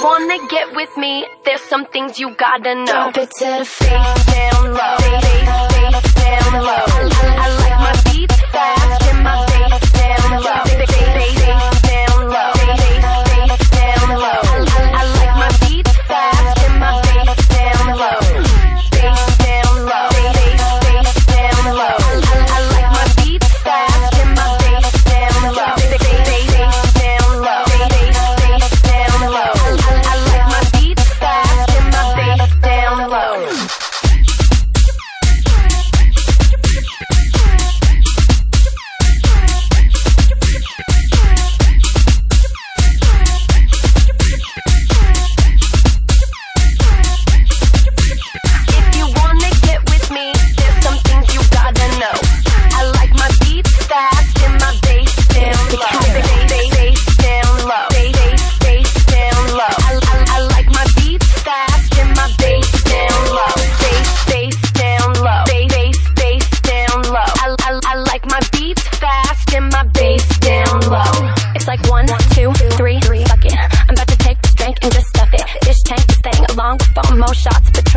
wanna get with me, there's some things you gotta know. Drop it to the face down low, face down low. I like my beats fast and my bass down low, bass down low, bass down low. I like my beats fast and my bass down low, bass down low, bass down low. I like my beats fast and my bass down low, bass down low, bass down low. I like my beats fast and my bass down low. If you wanna get with me, there's some things you gotta know. I like my beats fast and my bass down low, bass down low, bass down low. I like my beats fast and my bass down low, bass down low, bass down low. I like my beats fast and my bass down low. It's like 1, 2, 3, fuck it. I'm about to take this drink and just stuff it. This tank is staying along with 4 more shots, but